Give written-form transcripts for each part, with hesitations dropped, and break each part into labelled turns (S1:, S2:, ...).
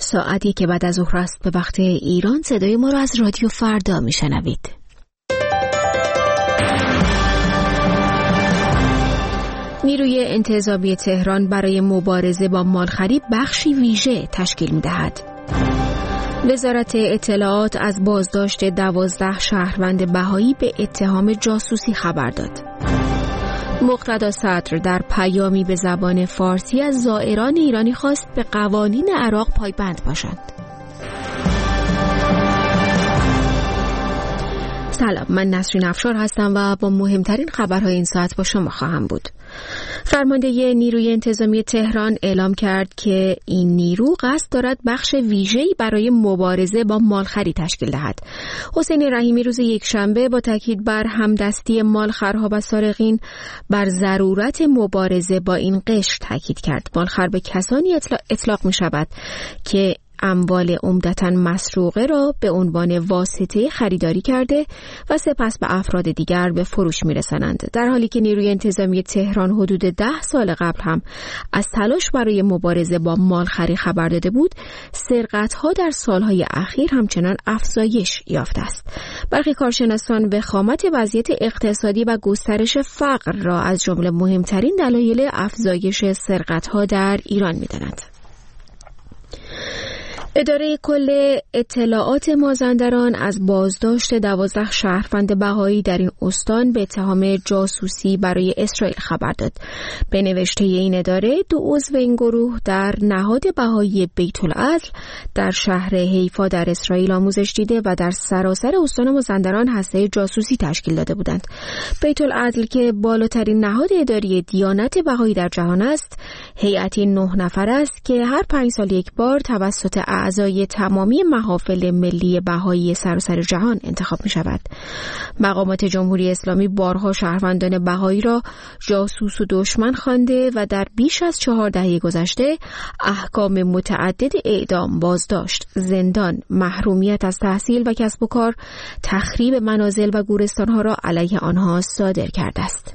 S1: ساعتی که بعد از ظهر است به وقت ایران. صدای ما را از رادیو فردا میشنوید. نیروی انتظامی تهران برای مبارزه با مالخری بخشی ویژه تشکیل می‌دهد. وزارت اطلاعات از بازداشت 12 شهروند بهایی به اتهام جاسوسی خبر داد. مقتدا صدر در پیامی به زبان فارسی از زائران ایرانی خواست به قوانین عراق پایبند باشند. سلام، من نسرین افشار هستم و با مهمترین خبرهای این ساعت با شما خواهم بود. فرمانده نیروی انتظامی تهران اعلام کرد که این نیرو قصد دارد بخش ویژه‌ای برای مبارزه با مالخری تشکیل دهد. حسین رحیمی روز یکشنبه با تاکید بر همدستی مالخرها و سارقین بر ضرورت مبارزه با این قشر تاکید کرد. مالخر به کسانی اطلاق می شود که اموال عمدتاً مسروقه را به عنوان واسطه خریداری کرده و سپس به افراد دیگر به فروش می‌رسانند. در حالی که نیروی انتظامی تهران حدود 10 سال قبل هم از تلاش برای مبارزه با مالخری خبر داده بود، سرقت‌ها در سالهای اخیر همچنان افزایش یافته است. برخی کارشناسان وخامت وضعیت اقتصادی و گسترش فقر را از جمله مهمترین دلایل افزایش سرقت‌ها در ایران می‌دانند. اداره کل اطلاعات مازندران از بازداشت 12 شهروند بهایی در این استان به اتهام جاسوسی برای اسرائیل خبر داد. به نوشته این اداره، 2 عضو این گروه در نهاد بهایی بیت العدل در شهر حیفا در اسرائیل آموزش دیده و در سراسر استان مازندران هسته جاسوسی تشکیل داده بودند. بیت العدل که بالاترین نهاد اداری دیانت بهایی در جهان است، هیئتی 9 نفر است که هر 5 سال یک بار توسط اعضای تمامی محافل ملی بهایی سراسر جهان انتخاب می شود. مقامات جمهوری اسلامی بارها شهروندان بهایی را جاسوس و دشمن خوانده و در بیش از 4 دهه گذشته احکام متعدد اعدام، بازداشت، زندان، محرومیت از تحصیل و کسب و کار، تخریب منازل و گورستانها را علیه آنها صادر کرده است.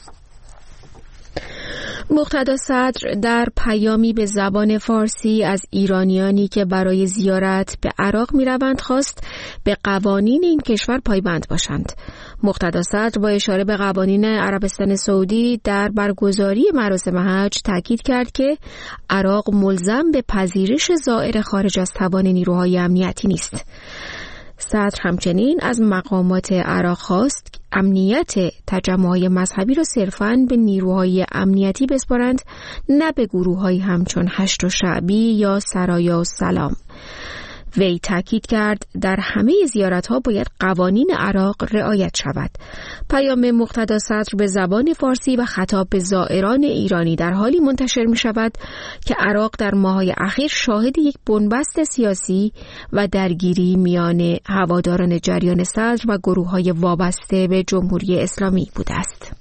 S1: مقتدا صدر در پیامی به زبان فارسی از ایرانیانی که برای زیارت به عراق می‌روند خواست به قوانین این کشور پایبند باشند. مقتدا صدر با اشاره به قوانین عربستان سعودی در برگزاری مراسم حج تاکید کرد که عراق ملزم به پذیرش زائر خارج از توان نیروهای امنیتی نیست. صدر همچنین از مقامات عراق خواست امنیت تجمع‌های مذهبی را صرفاً به نیروهای امنیتی بسپارند، نه به گروه‌هایی همچون هشت و شعبی یا سرایا و سلام. وی تاکید کرد در همه زیارت‌ها باید قوانین عراق رعایت شود. پیام مقتدا صدر به زبان فارسی و خطاب به زائران ایرانی در حالی منتشر می‌شود که عراق در ماه‌های اخیر شاهد یک بنبست سیاسی و درگیری میان هواداران جریان صدر و گروه‌های وابسته به جمهوری اسلامی بوده است.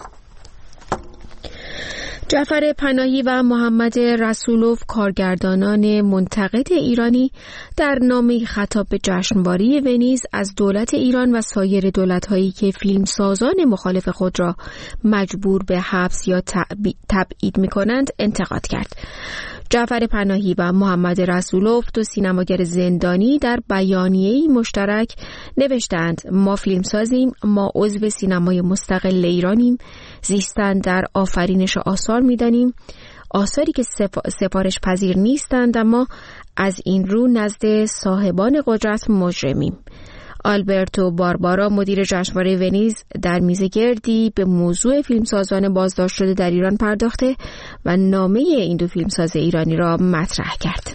S1: جعفر پناهی و محمد رسولوف، کارگردانان منتقد ایرانی، در نامه‌ای خطاب به جشنواره ونیز از دولت ایران و سایر دولت‌هایی که فیلمسازان مخالف خود را مجبور به حبس یا تبعید می‌کنند انتقاد کرد. جعفر پناهی و محمد رسولوف، 2 سینماگر زندانی، در بیانیه‌ای مشترک نوشتند: ما فیلمسازیم، ما عضو سینمای مستقل ایرانیم، زیستن در آفرینش آثار می‌دانیم، آثاری که سفارش پذیر نیستند، اما از این رو نزد صاحبان قدرت مجرمیم. آلبرتو باربارا، مدیر جشنواره ونیز، در میزگردی به موضوع فیلمسازان بازداشت شده در ایران پرداخته و نامه این 2 فیلمساز ایرانی را مطرح کرد.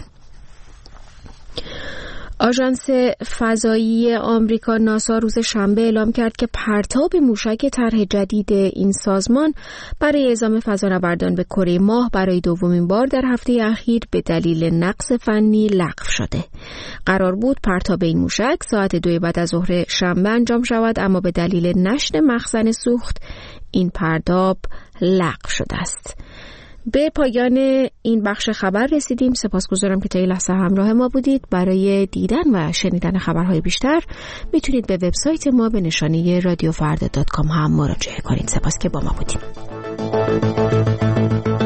S1: آژانس فضایی آمریکا ناسا روز شنبه اعلام کرد که پرتاب موشک طرح جدید این سازمان برای اعزام فضانوردان به کره ماه برای 2مین بار در هفته اخیر به دلیل نقص فنی لغو شده. قرار بود پرتاب این موشک ساعت 2 بعد از ظهر شنبه انجام شود، اما به دلیل نشت مخزن سوخت این پرتاب لغو شده است. به پایان این بخش خبر رسیدیم. سپاسگزارم که تا این لحظه همراه ما بودید. برای دیدن و شنیدن خبرهای بیشتر میتونید به وبسایت ما به نشانی radiofarda.com هم مراجعه کنید. سپاس که با ما بودید.